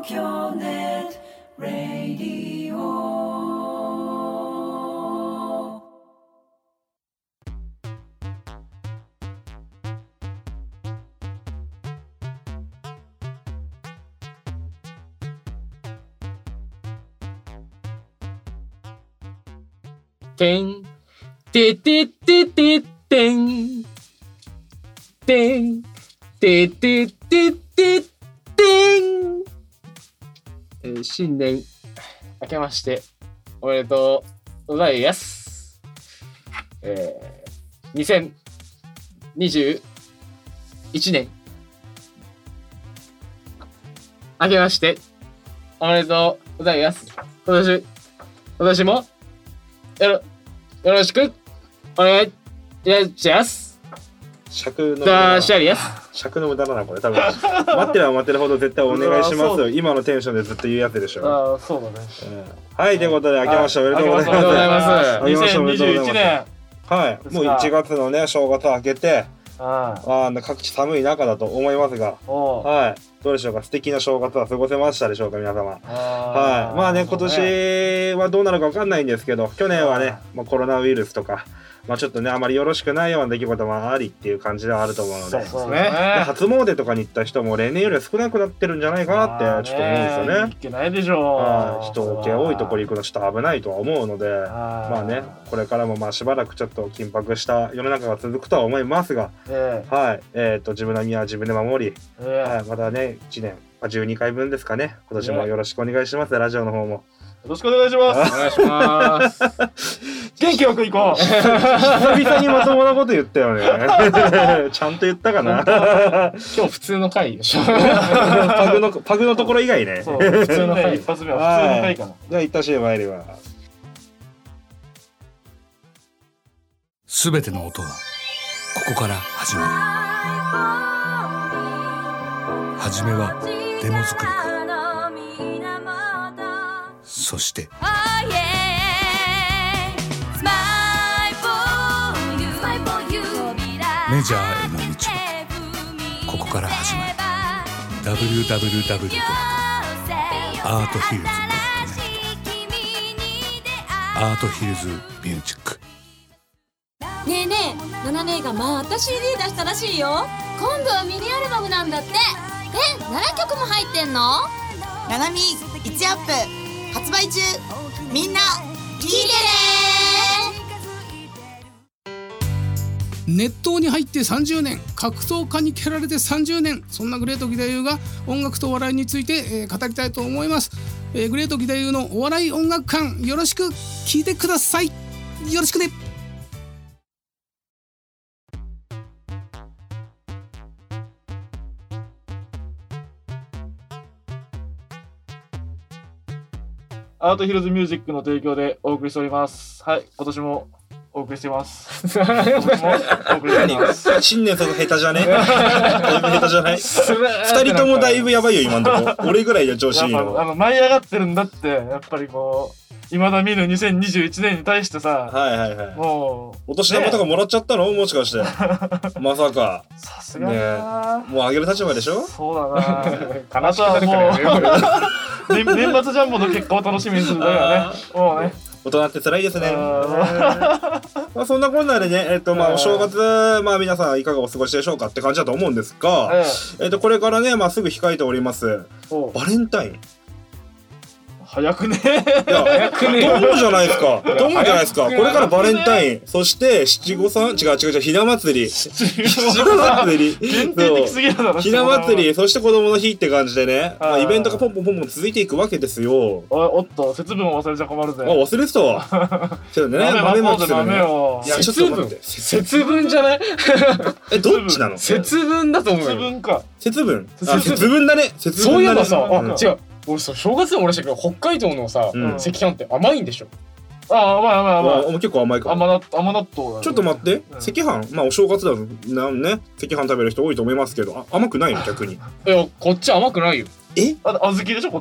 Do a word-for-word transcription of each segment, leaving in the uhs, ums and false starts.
東京ネットラディオ。 てんてててててんてんてててててん、えー、新年明けましておめでとうございます。えー、にせんにじゅういちねん明けましておめでとうございます。今年今年もよろよろしくお願いいたします。 尺の無駄だシャリです。 尺の無駄だなこれ多分待ってれば待ってるほど絶対お願いしますよ。今のテンションでずっと言うやつでしょ。 ああそうだね、 うん、はいということで明けましておめでとうございます。 おめでとうございます。 にせんにじゅういちねんはいもういちがつのね正月明けてああ各地寒い中だと思いますが、はいどうでしょうか。素敵な正月は過ごせましたでしょうか皆様。はいまあね今年はどうなるか分かんないんですけど、去年はねまあコロナウイルスとかまあちょっとねあまりよろしくないような出来事もありっていう感じではあると思うので、 そうですね。 で初詣とかに行った人も例年より少なくなってるんじゃないかなってちょっと思うんですよね。 行けないでしょう。 はい人気多いところ行くのちょっと危ないとは思うので、まあねこれからもまあしばらくちょっと緊迫した世の中が続くとは思いますが、 えはいえっと自分の身は自分で守り、 えええはいまたねいちねんじゅうにかいぶんですかね今年もよろしくお願いします。ラジオの方もよろしくお願いしますお願いします。 元気よく行こう。 久々にまともなこと言ったよねちゃんと言ったかな今日普通の回でしょパグのパグのところ以外ね。 そう普通の回一発目は普通の回かな。 じゃあ一旦 シーエム 参ります。 すべての音はここから始まる。はじめはデモ作りか、そしてメジャーへの道はここから始まる。 ダブリューダブリューダブリュー ドットアートヒルズ ドットネット アートヒルズミュージック。 ねえねえ、ナナ姉がまた シーディー 出したらしいよ。今度はミニアルバムなんだって。え、ななきょくも入ってんの？ ナナミいちアップ発売中。みんな聞いてね。 熱湯に入ってさんじゅうねん、格闘家に蹴られてさんじゅうねん、そんなグレート義太夫が音楽とお笑いについて、えー、語りたいと思います、えー、グレート義太夫のお笑い音楽館、よろしく聞いてください。よろしくね。 アートヒルズミュージックの提供でお送りしております。はい、今年もお送りしてます今年もお送りしてます。 新年その下手じゃねだいぶ下手じゃない二人ともだいぶやばいよ今んとこ俺ぐらいが調子いいの。 あの舞い上がってるんだって。やっぱりこう未だ見ぬにせんにじゅういちねんに対してさ、 はいはいはい、 もうお年玉とかもらっちゃったの、ね、もしかしてまさかさすがだな、ね、 もうあげる立場でしょ。 そうだな悲しくなるからね年末ジャンボの結果を楽しみにするだよね。もうね大人って辛いですね。まあそんなこんなでね、えっとまあお正月、まあ皆さんいかがお過ごしでしょうかって感じだと思うんですが、えっとこれからね、まあすぐ控えておりますバレンタイン。 早くね。 いや早くね。どうじゃないですか。どうじゃないですか。これからバレンタイン、そして七五三、違う違う違う、ひな祭り。ひな祭り。 限定的すぎるだろ。 ひな祭り、そして子供の日って感じでね、まあイベントがポンポンポンポン続いていくわけですよ。 おおっと、節分を忘れちゃ困るぜ。 あ、忘れてたわ。ちょっとね、豆まきするね。いや、ちょっと待って。 節分じゃない？ え、どっちなの？ 節分だと思うよ。 節分か。 節分。あ、節分だね。節分。 そういえばさ、あ、違う。俺さ、正月でも俺したけど、北海道のさ、赤飯って甘いんでしょ？ あ、甘い甘い甘い。 結構甘いか。 甘納豆。 ちょっと待って、赤飯、まあお正月だなんね、赤飯食べる人多いと思いますけど、甘くないの逆に？ いや、こっち甘くないよ。 え？ あ、小豆でしょこっち。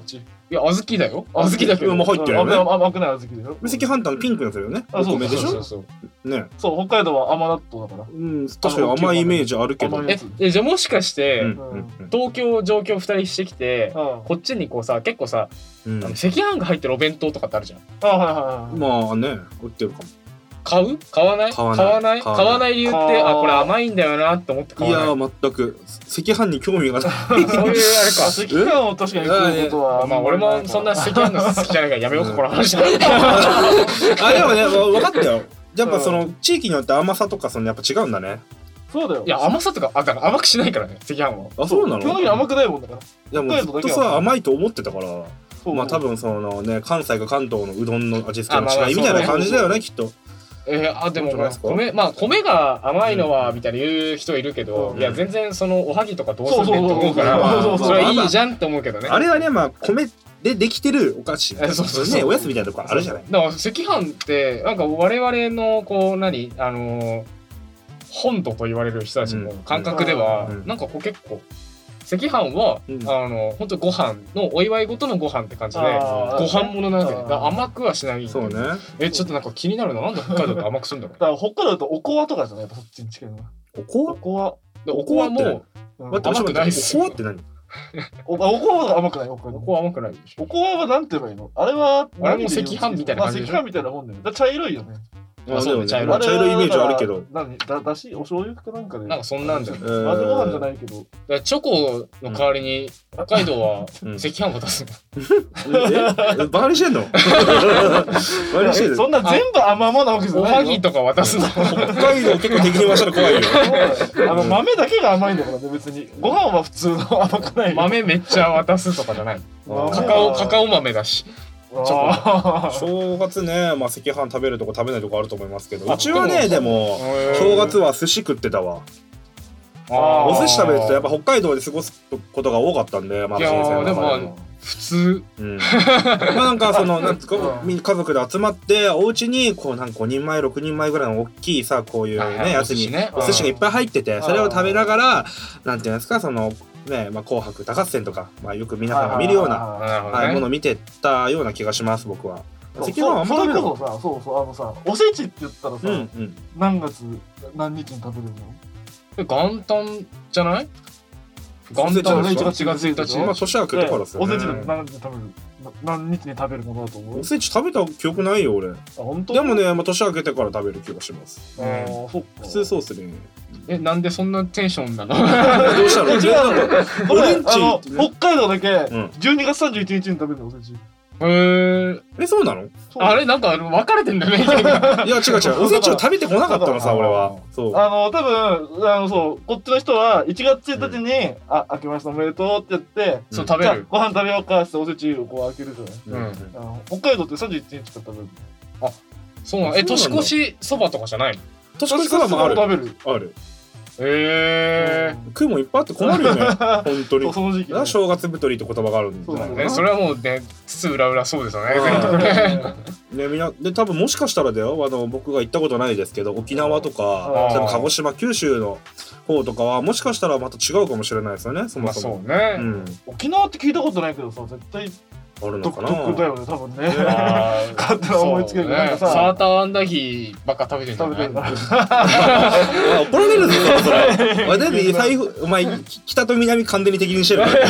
いや小豆だよ小豆だけどもう入ってるよね甘くない小豆だよ赤飯ってピンクのやつだよねお米でしょそうそうねそう北海道は甘納豆だからうん確かに甘いイメージあるけどえじゃあもしかして東京上京ふたりしてきてこっちにこうさ結構さ赤飯が入ってるお弁当とかってあるじゃんあはいはいはいまあね売ってるかも買う買わない買わない買わない理由ってあこれ甘いんだよなって思って買わないいや全く赤飯に興味がないそういうあれか赤飯を確かに食うことはまあ俺もそんな赤飯が好きじゃないからやめようかこの話あでもね分かったよやっぱその地域によって甘さとかそのやっぱ違うんだねそうだよいや甘さとかあだから甘くしないからね赤飯はあそうなの基本的に甘くないもんだからいやもうずっとさ甘いと思ってたからまあ多分そのね関西か関東のうどんの味付けの違いみたいな感じだよねきっとえー、あでも米まあ米が甘いのはみたいな言う人いるけど、うん、いや全然そのおはぎとかどうするねって思うからそれはいいじゃんって思うけどねあれはねまあ米でできてるお菓子そうそうそうねおやつみたいなとこあるじゃないだから赤飯ってなんか我々のこう何あのー、本土と言われる人たちの感覚では、うん、なんかこう結構赤飯は、うん、あの本当ご飯のお祝い事のご飯って感じでご飯ものなわけで甘くはしない。 そうね。 えちょっとなんか気になるななんで北海道って甘くするんだろう。 だから北海道だとおこわとかじゃないやっぱそっちに近いの。 おこわ？ おこわ。 おこわも甘くないっすよ。 おこわって何？ お, おこわは甘くない。おこわ甘くないでしょ。 おこわはなんて言えばいいの？あれはあれも赤飯みたいな感じでしょ。 赤飯みたいなもんだよ。だ茶色いよね。 あそうね、茶色い茶色いイメージあるけど何だだしお醤油かなんかでなんかそんなんじゃない混ぜご飯じゃないけどチョコの代わりに北海道は赤飯を出すのバカにしてんのバカにしてんのそんな全部甘々なわけじゃないおはぎとか渡すの北海道結構敵に回したら怖いよあの豆だけが甘いんだからね別にご飯は普通の甘くない豆めっちゃ渡すとかじゃないカカオカカオ豆だし正月ね、まあ、赤飯食べるとこ食べないとこあると思いますけどうちはねでも正月は寿司食ってたわお寿司食べるとやっぱ北海道で過ごすことが多かったんでまあいやーでも普通、 うん、まあなんかそのなんつか家族で集まってお家にこうなんかごにんまえろくにんまえぐらいの大きいさこういうねやつにお寿司がいっぱい入っててそれを食べながらなんていうんですかそのねまあ、紅白歌合戦とか、まあ、よく皆さんが見るような、はいね、ものを見てたような気がします僕は。 赤飯はあんま食べない。そうそうそうそうあのさおせちって言ったらさ、うんうん、何月何日に食べるの？ 元旦じゃない？元旦いちがつついたち。 まあ年明けてからさ、ね。 おせちで何日に食べる？何日に食べるものだと思う？ おせち食べた記憶ないよ俺。あ本当？ でもね、まあ、年明けてから食べる気がします。 ああ、そっか。 普通そうっすね。 えなんでそんなテンションなの？ どうしたの？ 違うの。これあの北海道だけじゅうにがつさんじゅういちにちに食べるのおせち。 へーえそうなの？ あれなんか分かれてんだよね。 いや違う違うおせちを食べてこなかったのさ俺は。そうあの多分あのそうこっちの人はいちがつついたちに、うん、あ明けましておめでとうって言って、 そう食べる。 ご飯食べようかっておせちをこう開けるじゃない。うん、あの北海道ってさんじゅういちにちから食べる。 あそうなの。え年越しそばとかじゃないの？ 年越しそばもある。 食べる。 ある。 へえー、 食うもんいっぱいあって困るよね本当に。 その時期、ね、 正月太りって言葉があるんで、 そうね、それはもうねつつ裏裏そうですよね。 ねみんなで多分もしかしたらだよあの僕が行ったことないですけど沖縄とか多分鹿児島九州の方とかはもしかしたらまた違うかもしれないですよねそもそも。 まあ、そうね、 うん、 沖縄って聞いたことないけどさ絶対あるのかな。 独特だよね多分ね。勝手な思いつけるけど、ね、 サーターアンダギーばっか食べてるんじゃない？ 怒られるぞそれ。お前財布お前北と南完全に敵にしてるから、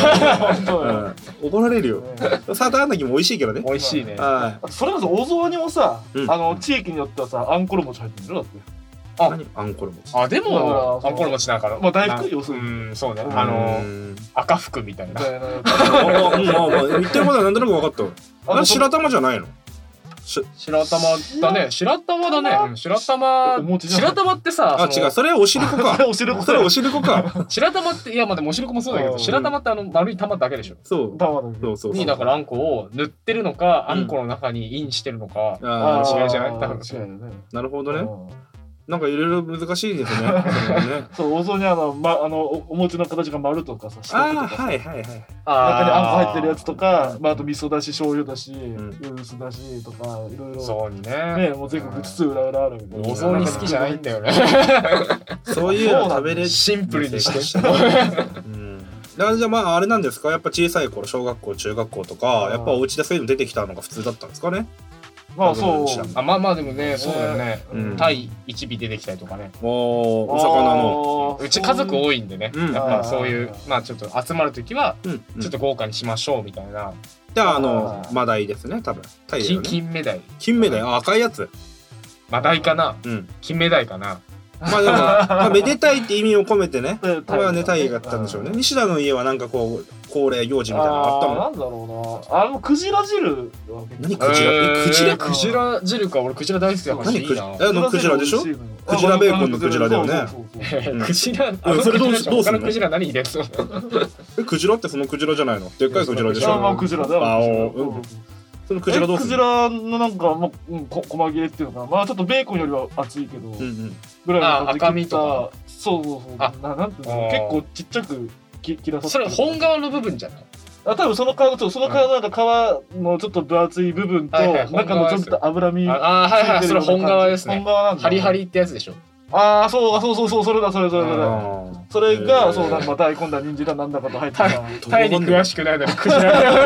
うん、怒られるよ。サーターアンダギーも美味しいけどね。 美味しいね。 はい。 それこそ大沢にもさ、うん、あの地域によってはさあんころ餅入ってるんだよだって。 あ、あんころ餅。 あ、でもあんころ餅なんかまあ大福要するに。 うん、そうね。あの赤福みたいな。 まあまあ言ってることはなんとなく分かった。あれ白玉じゃないの？ 白玉だね。白玉だね。白玉。白玉ってさ。 あ、違う。それおしるこか。 おしるこ。 それおしるこか。 白玉っていやまあでもおしるこもそうだけど、白玉ってあの丸い玉だけでしょ。 そう。 玉だけ。 そうそう。 にだからあんこを塗ってるのか、あんこの中にインしてるのか、違いじゃない？多分違うよね。 なるほどね。なんかいろいろ難しいですね。 そう大雑にあのまあのお餅の形が丸とかさ、四角とかさ、 はいはいはい。 中にあんこ入ってるやつとか、まああと味噌だし醤油だし、ウスだしとかいろいろ。 そうにね。 ねもう全国つつ裏裏あるけど。 大雑に好きじゃないんだよね。 そういうの食べれシンプルにして。 だからじゃあまああれなんですか、やっぱ小さい頃小学校中学校とかやっぱお家でそういうの出てきたのが普通だったんですかね。 まあそうあまあまあでもねそうだよね、 うん、 タイ一尾出てきたりとかね。 おお魚のうち家族多いんでね、うん、やっぱそういうまあちょっと集まるときはちょっと豪華にしましょうみたいな、うん、 じゃああのマダイですね多分タイだよね。 金目鯛金目鯛、あ赤いやつマダイかな、うん、金目鯛かな。 まあでも、まあ、めでたいって意味を込めてねこれはねタイだったんでしょうね。西田の家はなんかこう恒例行事みたいなのあったもん。 なんだろうなあのクジラ汁。 何クジラ、えー、クジラクジラ汁か。俺クジラ大好きだからいいな。 あのクジラでしょ。クジラベーコンのクジラだよね。 クジラあそれどうするの。 他のクジラ何入れんの。 えクジラってそのクジラじゃないの。でっかいクジラでしょ。 ああクジラだよ。 そのクジラどうするの。 クジラのなんかまあ細切れっていうのかな。まあちょっとベーコンよりは厚いけどぐらいの赤身とか。 そうそうそう。ななんていうの結構ちっちゃく切らさそれ本側の部分じゃない。 あ多分その皮のその皮のなんか皮のちょっと分厚い部分と中のちょっと脂身。 ああはいはいそれ本側ですね。 本側なんだ。 ハリハリってやつでしょ。 ああそうそうそうそうそれだそれそれそれそれがそうなんか大根だ人参だなんだかと入ってた。 タイに詳しくないのにクジラ。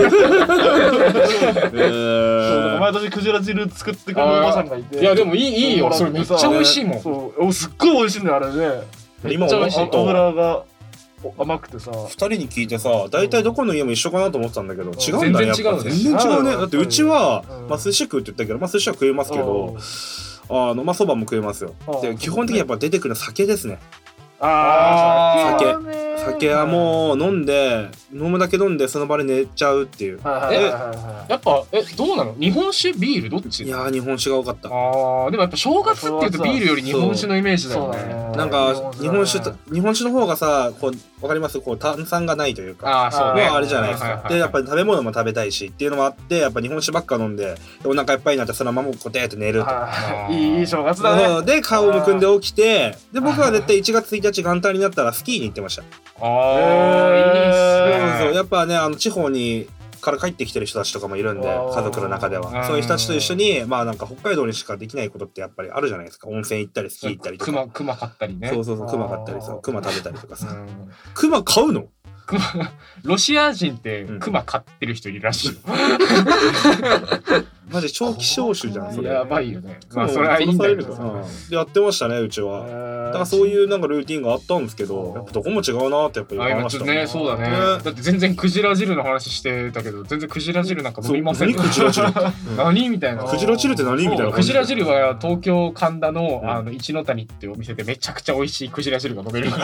そう毎年クジラ汁作ってくるおばさんがいて。 いやでもいいいいよそれめっちゃ美味しいもん。 そうすっごい美味しいんだよあれね。 今美味しいと油が甘くてさ。 ふたりに聞いてさ大体どこの家も一緒かなと思ってたんだけど違うんだね。 全然違う全然違うね。だってうちはまあ寿司食うって言ったけどまあ寿司は食えますけど。あのまあそばも食えますよ。で基本的にやっぱ出てくるのは酒ですね。 ああ酒酒はもう飲んで飲むだけ飲んでその場で寝ちゃうっていう。 えやっぱえどうなの日本酒ビールどっち。 いや日本酒が多かった。 あでもやっぱ正月っていうとビールより日本酒のイメージだよね。 なんか日本酒日本酒の方がさこうわかりますこう炭酸がないというかあそうねあれじゃないですか。でやっぱり食べ物も食べたいしっていうのもあってやっぱ日本酒ばっか飲んでお腹いっぱいになってそのままこうデーって寝ると。 いい正月だね。 で顔をむくんで起きてで僕は絶対いちがつついたち元旦になったらスキーに行ってました。 ああいいっすね。 やっぱねあの地方にから帰ってきてる人たちとかもいるんで家族の中ではそういう人たちと一緒にまあなんか北海道にしかできないことってやっぱりあるじゃないですか。温泉行ったりスキー行ったりとか。 クマクマ買ったりね。 そうそうそうクマ買ったりさクマ食べたりとかさ。クマ買うの？ ロシア人ってクマ飼ってる人いるらしい。 マジ長期招集じゃんそれ。 やばいよね。まあそれはいいんだけど。 でやってましたねうちは。だからそういうなんかルーティンがあったんですけどやっぱどこも違うなってやっぱり思いましたね。そうだね。だって全然クジラ汁の話してたけど全然クジラ汁なんか飲みません。 何クジラ汁？ 何みたいな。 クジラ汁って何みたいな。 クジラ汁は東京神田のあの一の谷っていうお店でめちゃくちゃ美味しいクジラ汁が飲めるから。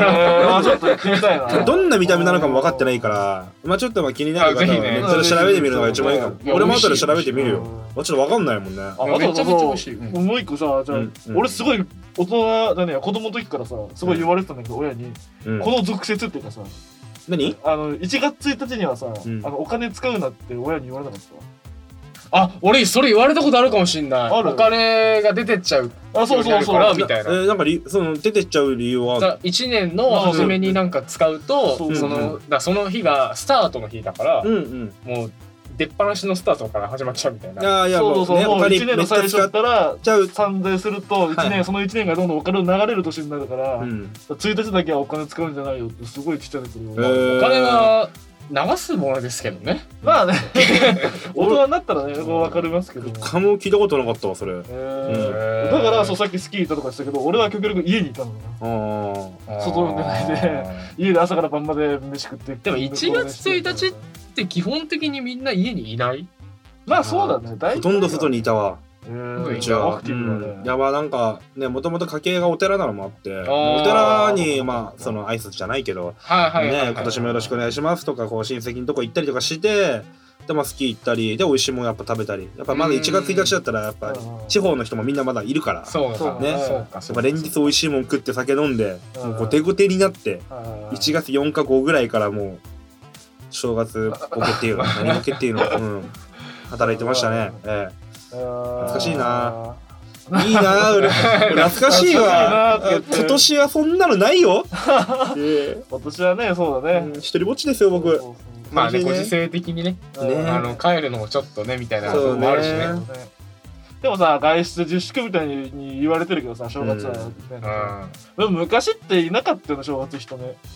ちょっと食いたいな。 どんな見た目なのかも分かってないからまあちょっとまあ気になる方はネットで調べてみるのが一番いいかも。俺も後で調べてみるよ。ちょっと分かんないもんね。 あめちゃめちゃ美味しい。もう一個さじゃあ俺すごい大人だね子供の時からさすごい言われてたんだけど親にこの俗説っていうかさ何あのいちがつついたちにはさあのお金使うなって親に言われなかった？ あ、俺それ言われたことあるかもしんない。お金が出てっちゃう。 あ、そうそうそう。 みたいな。 えー、なんかりその出てっちゃう理由は。 一年の初めになんか使うと、そのだその日がスタートの日だから、うんうん、もう出っ放しのスタートから始まっちゃうみたいな。 あいやそうそうそう。もういちねんの最初だったら算税すると一年、はい、そのいちねんがどんどんお金を流れる年になるから、うん、ついたちだけはお金使うんじゃないよってすごいちっちゃいけど。 お金は流すものですけどね。 まあね大人になったらね分かりますけどかも聞いたことなかったわそれ、えーうん、だからそうさっきスキー行ったとかしたけど俺は極力家にいたのよ。外に出ないで家で朝から晩まで飯食って。 でもいちがつついたちって基本的にみんな家にいない。 まあそうだね。 ほとんど外にいたわ。うちは、うん、いやまあなんかねもともと家系がお寺なのもあってお寺にまあその挨拶じゃないけどね今年もよろしくお願いしますとかこう親戚のとこ行ったりとかしてでまあスキー行ったりで美味しいもんやっぱ食べたりやっぱまだいちがつついたちだったらやっぱり地方の人もみんなまだいるからそうねやっぱ連日美味しいもん食って酒飲んでもうゴテゴテになっていちがつよっかごぐらいからもう正月ボケっていうの何ボケっていうのうん働いてましたね。ええ懐かしいな。いいな俺懐かしいわ。今年はそんなのないよ。 今年はねそうだね。 一人ぼっちですよ僕。 まあねご時世的にねあの帰るのもちょっとねみたいなのもあるしね。 でもさ外出自粛みたいに言われてるけどさ正月はでも昔っていなかったよね正月人ね。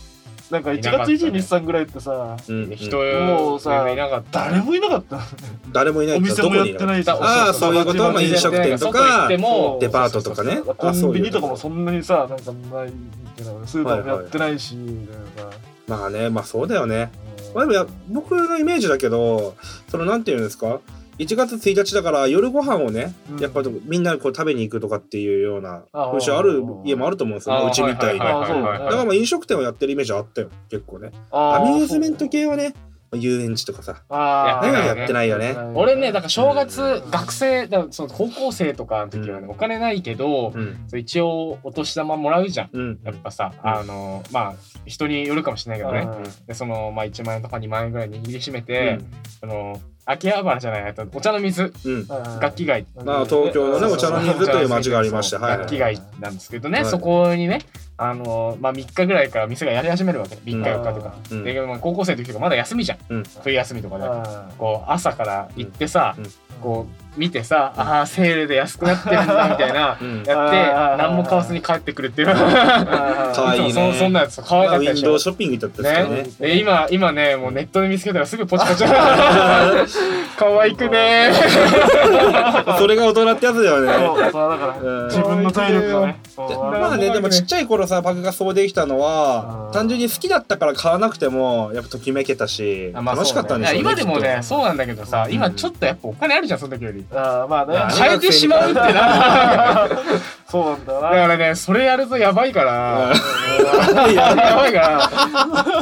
なんかいちがついちにちさんぐらいってさ、 人もうさいなかった。 誰もいなかった。 誰もいない。 お店もやってないし。 ああ、そういうことは飲食店とかデパートとかね。 コンビニとかもそんなにさ、なんかないけど、スーパーもやってないし。 まあね、まあそうだよね。まあでも僕のイメージだけど、そのなんていうんですか。いちがつついたちだから夜ご飯をね、うん、やっぱみんなこう食べに行くとかっていうような風習ある家もあると思うんですよ、うちみたいに。だからまあ飲食店をやってるイメージあったよ、結構ね。アミューズメント系はね、遊園地とかさ、あやってないよね。 俺ね、だから正月学生だ、その高校生とかの時はね、お金ないけど、一応お年玉もらうじゃん。やっぱさ、あのまあ人によるかもしれないけどね。でそのまあいちまんえんとかにまんえんぐらい握りしめて、その秋葉原じゃない、お茶の水、楽器街。 まあ東京のねお茶の水という町がありまして、 楽器街なんですけどね、そこにね。あのまあみっかぐらいから店がやり始めるわけ。みっかよっかとか。で高校生の時とかまだ休みじゃん。冬休みとかで。こう朝から行ってさ、こう見てさ、ああセールで安くなってるんだみたいなやって何も買わずに帰ってくるっていう。 可愛いね。 そんなやつ可愛かったでしょ。 ウィンドウショッピングだったですね。今今ねもうネットで見つけたらすぐポチポチ。可愛くね。 それが大人ってやつだよね。 自分の体力がね。 まあねでもちっちゃい頃さパグがそうできたのは単純に好きだったから買わなくてもやっぱときめけたし楽しかったんでしょうね。 今でもねそうなんだけどさ、今ちょっとやっぱお金あるじゃんその時より。 あまあね変えてしまうってな。 そうなんだな。 だからねそれやるとやばいから。やばいから。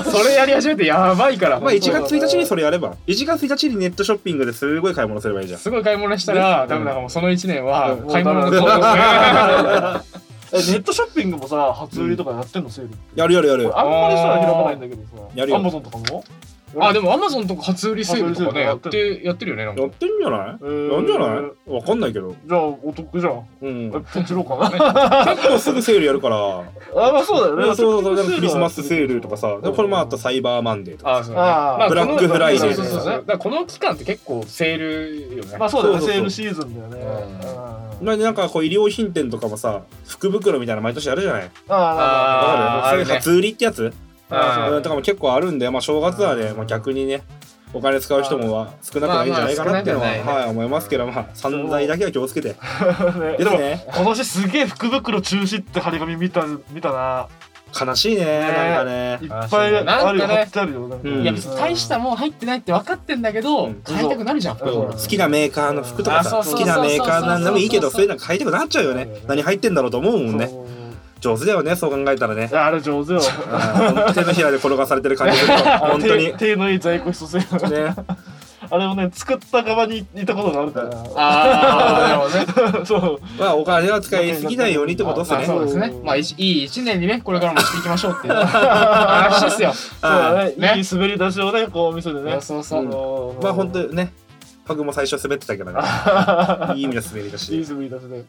それやり始めてやばいから。 まあいちがつついたちにそれやれば。いちがつついたちにネットショッピングですごい買い物すればいいじゃん。 すごい買い物したら多分なんかもうそのいちねんは買い物の行動。 えネットショッピングもさ初売りとかやってんのセール。 やるやるやる。 あんまりさ広まないんだけどさ。 やるよ。 アマゾンとかも。 あでもアマゾンとか初売りセールとかねやってやってるよね。 やってんじゃない？やんじゃない？わかんないけど。 じゃあお得じゃん。うん。ポチろうかな。結構すぐセールやるから。 あまあそうだよね。 そうそうそう。クリスマスセールとかさ。でこれもあとサイバーマンデーとか。あそうね。ブラックフライデーとか。 そうそう。だからこの期間って結構セールよね。 まあそうだよね。セールシーズンだよね。 なんかこう衣料品店とかもさ福袋みたいな毎年やるじゃない。 ああ。そういう初売りってやつ。とかも結構あるんで、まあ正月はね、まあ逆にね、お金使う人も少なくないんじゃないかなっていうのは、はい思いますけど、まあ散財だけは気をつけて。 でも今年すげえ福袋中止って張り紙見た見たな。 悲しいね、なんかね。 いっぱいあるよ、貼ってあるよ。 いや別に大したもん入ってないって分かってんだけど、買いたくなるじゃん。 好きなメーカーの服とかさ、好きなメーカーなんでもいいけど、そういうの買いたくなっちゃうよね。何入ってんだろうと思うもんね。上手だよね、そう考えたらね。 あれ上手よ。 手のひらで転がされてる感じで、本当に。 手のいい在庫一つね。あれをね、作った側にいたことがあるから。 ああ、なるほどね。 そう。 まあ、お金は使いすぎないようにってことですね。 そうですね。まあ、いい一年にね、これからもしていきましょうっていう話ですよ。 そうだね。いい滑り出しをね、こう見せてね。 そうそう。 まあ、本当ね、パグも最初滑ってたけどね。いい意味の滑り出し。 いい滑り出しね。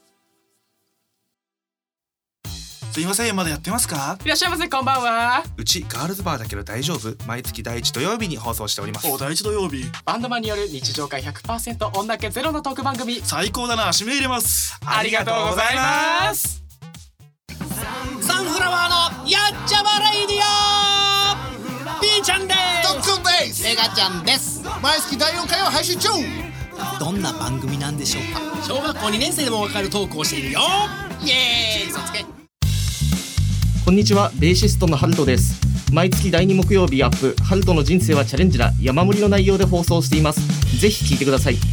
すいません、まだやってますか？ いらっしゃいませ、こんばんは。 うちガールズバーだけど大丈夫？毎月第一土曜日に放送しております。 お、第一土曜日。 バンドマンによる日常会 ひゃくパーセント 女気ゼロのトーク番組。 最高だな、指名入れます。 ありがとうございます。 サンフラワーのやっちゃまレイディオ。ピーちゃんです。 ドックンです。 メガちゃんです。 毎月だいよんかいを配信中。 どんな番組なんでしょうか？小学校にねん生でもわかるトークをしているよ。イエーイ、そつけ。 こんにちは、ベーシストのハルトです。毎月だいに木曜日アップ、ハルトの人生はチャレンジだ、山盛りの内容で放送しています。ぜひ聞いてください。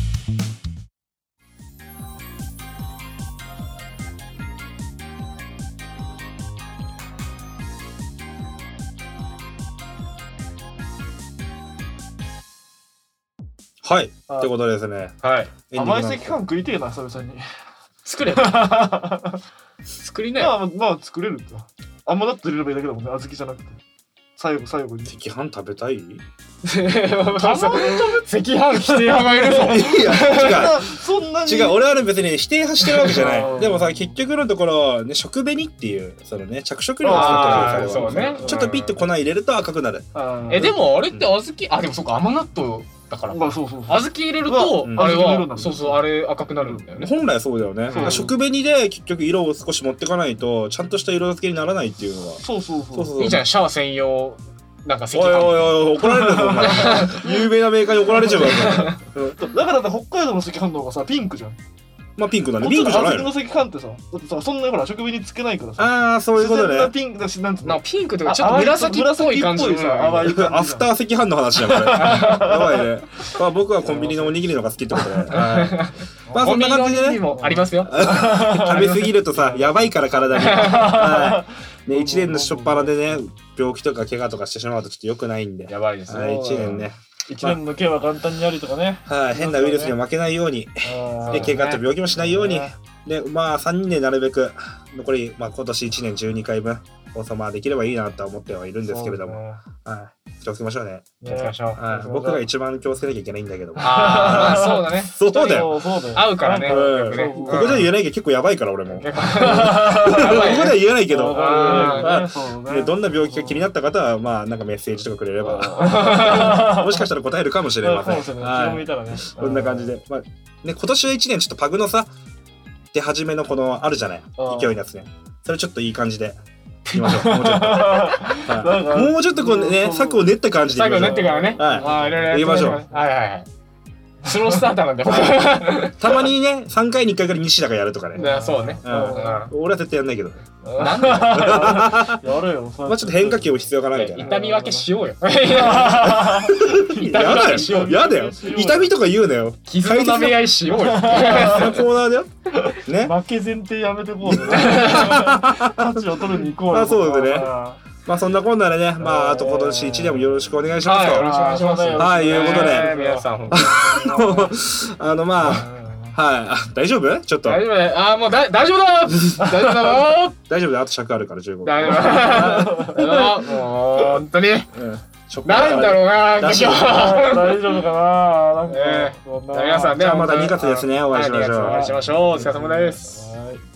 はい、ってことですね。 はい。 甘い赤飯食いてえな、久々に。 作れ。作りなよ。まあまあ作れるか。あんまだって入れればいいだけだもんね、小豆じゃなくて。最後最後に。 赤飯食べたい？ 赤飯否定派がいるぞ。 いや違う。 そんなに。 違う、俺は別に否定派してるわけじゃない。でもさ、結局のところね、食紅っていうそのね着色料を使ってるから、そうね。ちょっとピッと粉入れると赤くなる。 えでもあれって小豆、あでもそうか甘納豆。 だから。 まあそうそうそう。 小豆入れると、あれは、 はそうそう、あれ赤くなるんだよね。 本来そうだよね。食紅で結局色を少し持ってかないと、ちゃんとした色付けにならないっていうのは。 そうそうそう。 いいじゃん、シャワー専用。なんかおいおいおい怒られるぞお前有名なメーカーに怒られちゃうからだから北海道の赤飯の方がさピンクじゃん。 まあピンクだね。ピンクじゃないの。 小豆の赤飯ってさ、だってさそんなほら食紅につけないからさ。 ああそういうことね。 自然なピンクだしなんつうの。 ピンクとかちょっと紫っぽい感じでさ、 淡いアフター赤飯の話じゃんこれ。やばいね。まあ僕はコンビニのおにぎりのが好きってことで。まあそんな感じでね。 もありますよ。 食べ過ぎるとさやばいから体に。ね一年の初っ端でね病気とか怪我とかしてしまうとちょっと良くないんで。 やばいですね。 一年ね。 一年の毛は簡単にありとかね。 はい、変なウイルスに負けないように、で怪我と病気もしないように、でまあさんにんでなるべく残りまあ今年いちねんじゅうにかいぶん放送まあできればいいなとは思ってはいるんですけれども、はい、気をつけましょうね。 気をつけましょう。 はい、僕が一番気をつけなきゃいけないんだけども。 ああそうだね。 そうだよ。 合うからね。 ここでは言えないけど結構やばいから俺も。ここでは言えないけど、どんな病気か気になった方はまあなんかメッセージとかくれればもしかしたら答えるかもしれません。こんな感じで、まあね今年はいちねんちょっとパグのさで初めのこのあるじゃない勢いのやつね。それちょっといい感じで。いきましょう。もうちょっと。はい、もうちょっとこうね、策を練った感じでいきましょう。 策を練ってからね。 はい。やりましょう。 はいはいはい。スロースターターなんで。 たまにね、さんかいにいっかいぐらい西田がやるとかね。 そうね。 俺は絶対やんないけど。 なんでやるよ。 まあちょっと変化球も必要かなみたいな。 痛み分けしようよ。 やだよ。やだよ。痛みとか言うなよ。 傷の舐め合いしようよ。 そのコーナーだよ。ね。 負け前提やめてこうぜ。勝ちを取るに行こうよ。 あ、そうですね。まあそんなこんなでね、まああと今年いちねんもよろしくお願いしますと。 よろしくお願いします。 はい、いうことで。 皆さん。 あのまあ。はい、大丈夫？ちょっと。 大丈夫だ。ああもう大丈夫だ。大丈夫だぞ。 大丈夫だ。あと尺あるからじゅうご。 大丈夫だ。もう本当に。なんだろうな。 大丈夫かな。 皆さんね、またにがつですね。お会いしましょう。 お会いしましょう。お疲れ様です。